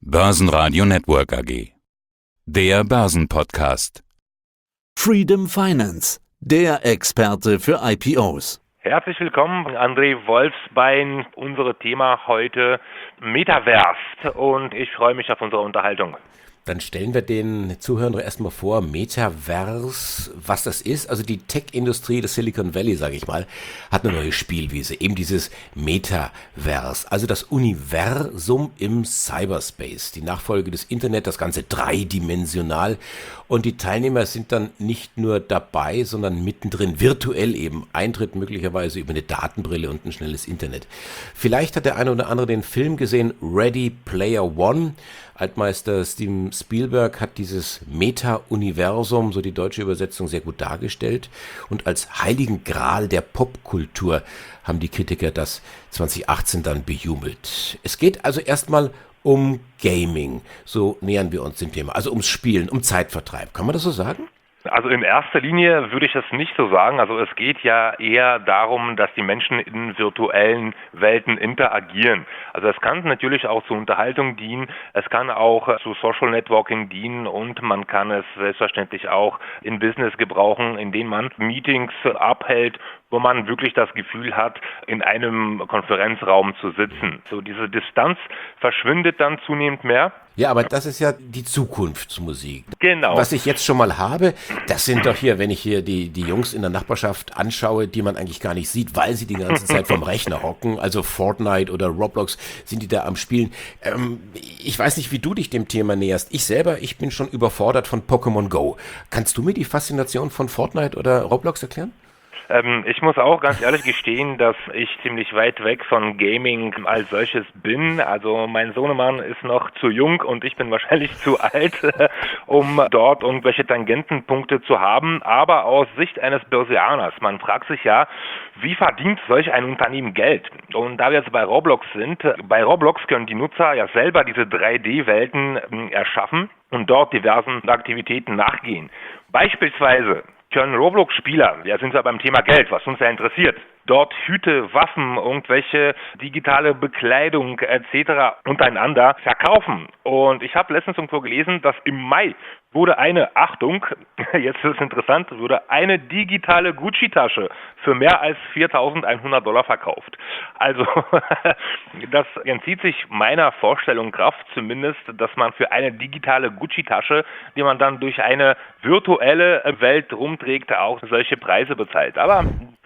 Börsenradio Network AG. Der Börsenpodcast. Freedom Finance, der Experte für IPOs. Herzlich willkommen, André Wolfsbein. Unser Thema heute Metaverse und ich freue mich auf unsere Unterhaltung. Dann stellen wir den Zuhörern erstmal vor, Metaverse, was das ist. Also die Tech-Industrie des Silicon Valley, sage ich mal, hat eine neue Spielwiese, eben dieses Metaverse, also das Universum im Cyberspace, die Nachfolge des Internet, das Ganze dreidimensional. Und die Teilnehmer sind dann nicht nur dabei, sondern mittendrin, virtuell eben, Eintritt möglicherweise über eine Datenbrille und ein schnelles Internet. Vielleicht hat der eine oder andere den Film gesehen, Ready Player One. Altmeister Steven Spielberg hat dieses Meta-Universum, so die deutsche Übersetzung, sehr gut dargestellt. Und als heiligen Gral der Popkultur haben die Kritiker das 2018 dann bejubelt. Es geht also erstmal um Gaming. So nähern wir uns dem Thema. Also ums Spielen, um Zeitvertreib. Kann man das so sagen? Also in erster Linie würde ich das nicht so sagen. Also es geht ja eher darum, dass die Menschen in virtuellen Welten interagieren. Also es kann natürlich auch zur Unterhaltung dienen, es kann auch zu Social Networking dienen und man kann es selbstverständlich auch in Business gebrauchen, indem man Meetings abhält, wo man wirklich das Gefühl hat, in einem Konferenzraum zu sitzen. So diese Distanz verschwindet dann zunehmend mehr. Ja, aber das ist ja die Zukunftsmusik. Genau. Was ich jetzt schon mal habe, das sind doch hier, wenn ich hier die Jungs in der Nachbarschaft anschaue, die man eigentlich gar nicht sieht, weil sie die ganze Zeit vom Rechner hocken, also Fortnite oder Roblox, sind die da am Spielen. Ich weiß nicht, wie du dich dem Thema näherst. Ich bin schon überfordert von Pokémon Go. Kannst du mir die Faszination von Fortnite oder Roblox erklären? Ich muss auch ganz ehrlich gestehen, dass ich ziemlich weit weg von Gaming als solches bin. Also mein Sohnemann ist noch zu jung und ich bin wahrscheinlich zu alt, um dort irgendwelche Tangentenpunkte zu haben. Aber aus Sicht eines Börsianers, man fragt sich ja, wie verdient solch ein Unternehmen Geld? Und da wir jetzt bei Roblox sind, bei Roblox können die Nutzer ja selber diese 3D-Welten erschaffen und dort diversen Aktivitäten nachgehen. Beispielsweise können Roblox-Spieler, ja sind wir beim Thema Geld, was uns ja interessiert, dort Hüte, Waffen, irgendwelche digitale Bekleidung etc. untereinander verkaufen. Und ich habe letztens irgendwo gelesen, dass im Mai wurde Achtung, jetzt ist es interessant, wurde eine digitale Gucci-Tasche für mehr als $4.100 verkauft. Also das entzieht sich meiner Vorstellung Kraft zumindest, dass man für eine digitale Gucci-Tasche, die man dann durch eine virtuelle Welt rumträgt, auch solche Preise bezahlt. Aber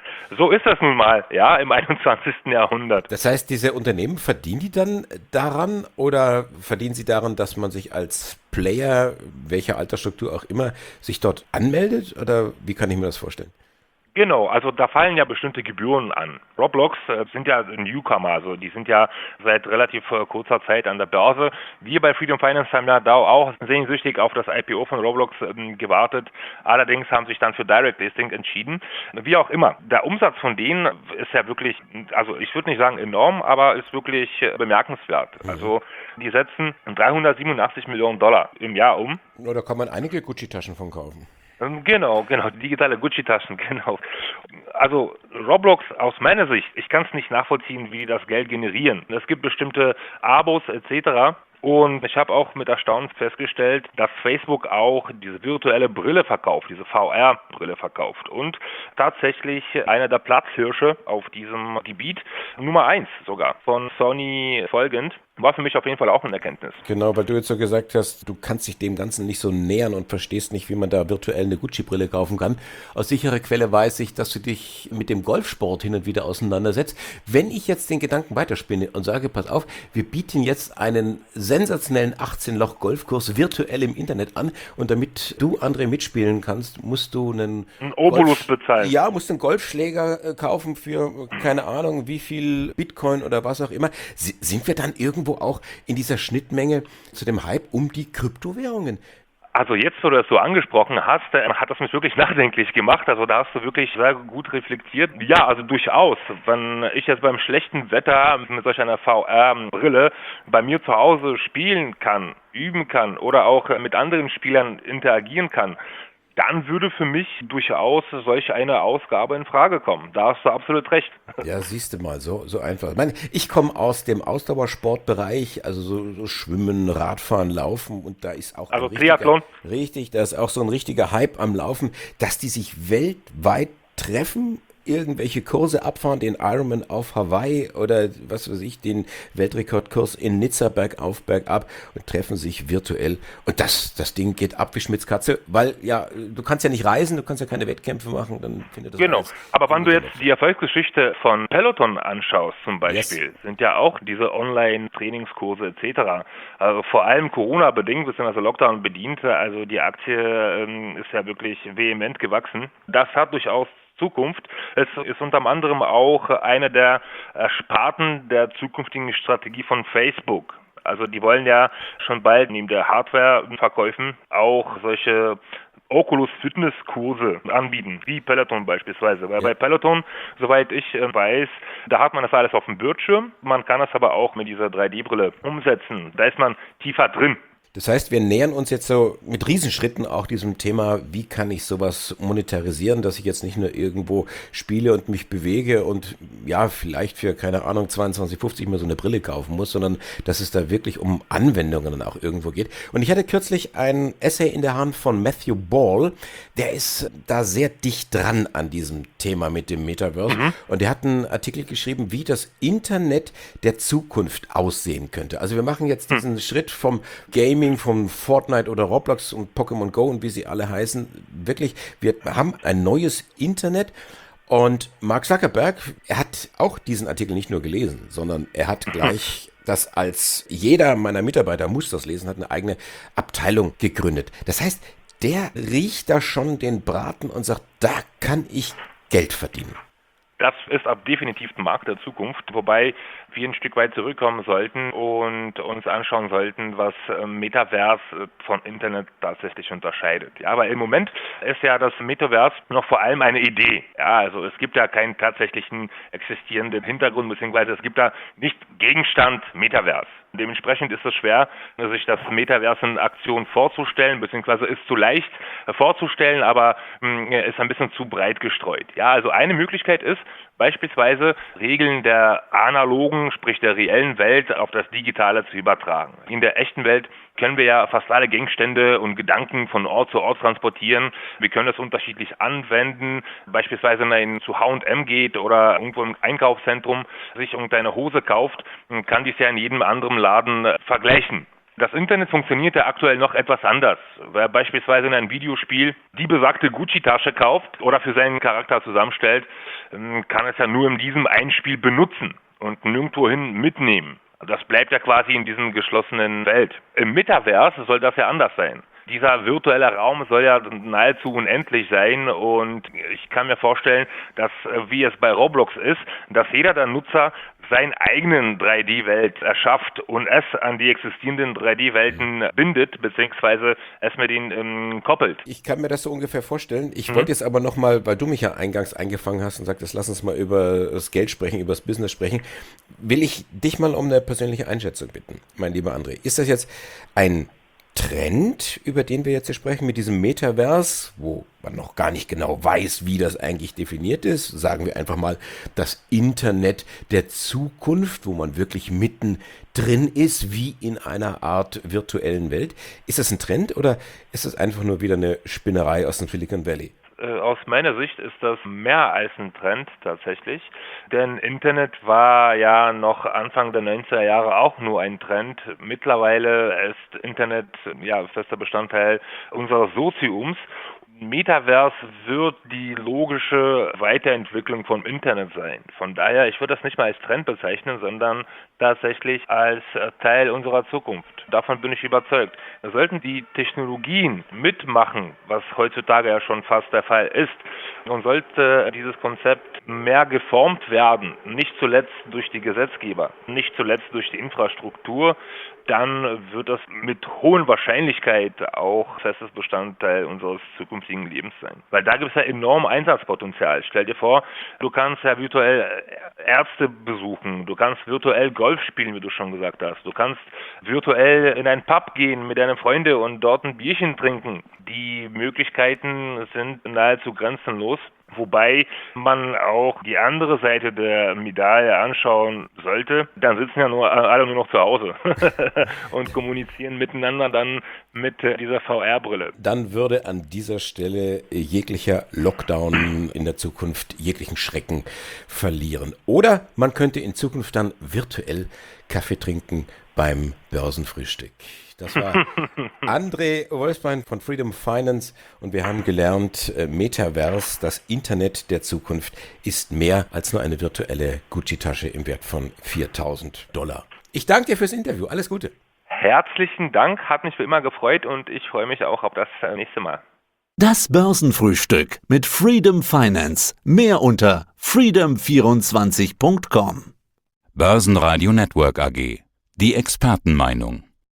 so ist das nun mal, ja, im 21. Jahrhundert. Das heißt, diese Unternehmen, verdienen die dann daran oder verdienen sie daran, dass man sich als Player, welcher Altersstruktur auch immer, sich dort anmeldet? Oder wie kann ich mir das vorstellen? Genau, also da fallen ja bestimmte Gebühren an. Roblox sind ja Newcomer, also die sind ja seit relativ kurzer Zeit an der Börse. Wir bei Freedom Finance haben ja da auch sehnsüchtig auf das IPO von Roblox gewartet. Allerdings haben sich dann für Direct Listing entschieden. Wie auch immer, der Umsatz von denen ist ja wirklich, also ich würde nicht sagen enorm, aber ist wirklich bemerkenswert. Also die setzen $387 Millionen im Jahr um. Ja, da kann man einige Gucci-Taschen von kaufen. Genau, digitale Gucci-Taschen, genau. Also Roblox aus meiner Sicht, ich kann es nicht nachvollziehen, wie die das Geld generieren. Es gibt bestimmte Abos etc. Und ich habe auch mit Erstaunen festgestellt, dass Facebook auch diese virtuelle Brille verkauft, diese VR-Brille verkauft. Und tatsächlich einer der Platzhirsche auf diesem Gebiet, Nummer 1 sogar, von Sony folgend, war für mich auf jeden Fall auch eine Erkenntnis. Genau, weil du jetzt so gesagt hast, du kannst dich dem Ganzen nicht so nähern und verstehst nicht, wie man da virtuell eine Gucci-Brille kaufen kann. Aus sicherer Quelle weiß ich, dass du dich mit dem Golfsport hin und wieder auseinandersetzt. Wenn ich jetzt den Gedanken weiterspinne und sage, pass auf, wir bieten jetzt einen sensationellen 18-Loch-Golfkurs virtuell im Internet an und damit du, André, mitspielen kannst, musst du einen Obolus bezahlen. Ja, musst einen Golfschläger kaufen für, keine Ahnung, wie viel Bitcoin oder was auch immer. Sind wir dann irgendwo auch in dieser Schnittmenge zu dem Hype um die Kryptowährungen? Also jetzt, wo du das so angesprochen hast, hat das mich wirklich nachdenklich gemacht. Also da hast du wirklich sehr gut reflektiert. Ja, also durchaus. Wenn ich jetzt beim schlechten Wetter mit solch einer VR-Brille bei mir zu Hause spielen kann, üben kann oder auch mit anderen Spielern interagieren kann, dann würde für mich durchaus solch eine Ausgabe in Frage kommen. Da hast du absolut recht. Ja, siehst du mal, so einfach. Ich komme aus dem Ausdauersportbereich, also so Schwimmen, Radfahren, Laufen und da ist auch Also Triathlon? Richtig, da ist auch so ein richtiger Hype am Laufen, dass die sich weltweit treffen, irgendwelche Kurse abfahren, den Ironman auf Hawaii oder was weiß ich, den Weltrekordkurs in Nizza bergauf, bergab und treffen sich virtuell. Und das Ding geht ab wie Schmitzkatze, weil ja, du kannst ja nicht reisen, du kannst ja keine Wettkämpfe machen, dann findet das Genau, aber wenn du jetzt die Erfolgsgeschichte von Peloton anschaust zum Beispiel, sind ja auch diese Online-Trainingskurse etc., also vor allem Corona-bedingt, bzw. Lockdown bedient, also die Aktie ist ja wirklich vehement gewachsen. Das hat durchaus Zukunft. Es ist unter anderem auch eine der Sparten der zukünftigen Strategie von Facebook. Also die wollen ja schon bald neben der Hardware-Verkäufen auch solche Oculus-Fitness-Kurse anbieten, wie Peloton beispielsweise. Weil bei Peloton, soweit ich weiß, da hat man das alles auf dem Bildschirm. Man kann das aber auch mit dieser 3D-Brille umsetzen. Da ist man tiefer drin. Das heißt, wir nähern uns jetzt so mit Riesenschritten auch diesem Thema, wie kann ich sowas monetarisieren, dass ich jetzt nicht nur irgendwo spiele und mich bewege und ja, vielleicht für, keine Ahnung, 22,50 mir so eine Brille kaufen muss, sondern dass es da wirklich um Anwendungen dann auch irgendwo geht. Und ich hatte kürzlich ein Essay in der Hand von Matthew Ball, der ist da sehr dicht dran an diesem Thema mit dem Metaverse und der hat einen Artikel geschrieben, wie das Internet der Zukunft aussehen könnte. Also wir machen jetzt diesen Schritt vom Gaming, von Fortnite oder Roblox und Pokémon Go und wie sie alle heißen. Wirklich, wir haben ein neues Internet und Mark Zuckerberg, er hat auch diesen Artikel nicht nur gelesen, sondern er hat gleich das als jeder meiner Mitarbeiter muss das lesen, hat eine eigene Abteilung gegründet. Das heißt, der riecht da schon den Braten und sagt, da kann ich Geld verdienen. Das ist definitiv ein Markt der Zukunft, wobei wir ein Stück weit zurückkommen sollten und uns anschauen sollten, was Metaverse von Internet tatsächlich unterscheidet. Ja, aber im Moment ist ja das Metaverse noch vor allem eine Idee. Ja, also es gibt ja keinen tatsächlichen existierenden Hintergrund, beziehungsweise es gibt da nicht Gegenstand Metaverse. Dementsprechend ist es schwer, sich das Metaverse in Aktion vorzustellen, beziehungsweise ist zu leicht vorzustellen, aber ist ein bisschen zu breit gestreut. Ja, also eine Möglichkeit ist, beispielsweise Regeln der analogen, sprich der reellen Welt auf das Digitale zu übertragen. In der echten Welt können wir ja fast alle Gegenstände und Gedanken von Ort zu Ort transportieren. Wir können das unterschiedlich anwenden. Beispielsweise, wenn man zu H&M geht oder irgendwo im Einkaufszentrum sich irgendeine Hose kauft, kann dies ja in jedem anderen Laden vergleichen. Das Internet funktioniert ja aktuell noch etwas anders. Wer beispielsweise in einem Videospiel die besagte Gucci-Tasche kauft oder für seinen Charakter zusammenstellt, kann es ja nur in diesem einen Spiel benutzen und nirgendwohin mitnehmen. Das bleibt ja quasi in diesem geschlossenen Welt. Im Metaverse soll das ja anders sein. Dieser virtuelle Raum soll ja nahezu unendlich sein und ich kann mir vorstellen, dass, wie es bei Roblox ist, dass jeder der Nutzer seinen eigenen 3D-Welt erschafft und es an die existierenden 3D-Welten bindet, beziehungsweise es mit ihnen koppelt. Ich kann mir das so ungefähr vorstellen. Ich wollte jetzt aber nochmal, weil du mich ja eingangs eingefangen hast und sagtest, lass uns mal über das Geld sprechen, über das Business sprechen, will ich dich mal um eine persönliche Einschätzung bitten, mein lieber André. Ist das jetzt ein Trend, über den wir jetzt hier sprechen, mit diesem Metaverse, wo man noch gar nicht genau weiß, wie das eigentlich definiert ist, sagen wir einfach mal das Internet der Zukunft, wo man wirklich mitten drin ist, wie in einer Art virtuellen Welt. Ist das ein Trend oder ist das einfach nur wieder eine Spinnerei aus dem Silicon Valley? Aus meiner Sicht ist das mehr als ein Trend tatsächlich, denn Internet war ja noch Anfang der 90er Jahre auch nur ein Trend. Mittlerweile ist Internet ja fester Bestandteil unseres Soziums. Metaverse wird die logische Weiterentwicklung vom Internet sein. Von daher, ich würde das nicht mal als Trend bezeichnen, sondern tatsächlich als Teil unserer Zukunft. Davon bin ich überzeugt. Wir sollten die Technologien mitmachen, was heutzutage ja schon fast der Fall ist, und sollte dieses Konzept mehr geformt werden, nicht zuletzt durch die Gesetzgeber, nicht zuletzt durch die Infrastruktur, dann wird das mit hoher Wahrscheinlichkeit auch festes Bestandteil unseres zukünftigen Lebens sein. Weil da gibt es ja enorm Einsatzpotenzial. Stell dir vor, du kannst ja virtuell Ärzte besuchen, du kannst virtuell Golf spielen, wie du schon gesagt hast, du kannst virtuell in einen Pub gehen mit deinen Freunden und dort ein Bierchen trinken. Die Möglichkeiten sind nahezu grenzenlos. Wobei man auch die andere Seite der Medaille anschauen sollte. Dann sitzen ja alle nur noch zu Hause und kommunizieren miteinander dann mit dieser VR-Brille. Dann würde an dieser Stelle jeglicher Lockdown in der Zukunft jeglichen Schrecken verlieren. Oder man könnte in Zukunft dann virtuell Kaffee trinken beim Börsenfrühstück. Das war André Wolfsbein von Freedom Finance und wir haben gelernt, Metaverse, das Internet der Zukunft, ist mehr als nur eine virtuelle Gucci-Tasche im Wert von $4.000. Ich danke dir fürs Interview. Alles Gute. Herzlichen Dank, hat mich wie immer gefreut und ich freue mich auch auf das nächste Mal. Das Börsenfrühstück mit Freedom Finance. Mehr unter freedom24.com. Börsenradio Network AG. Die Expertenmeinung.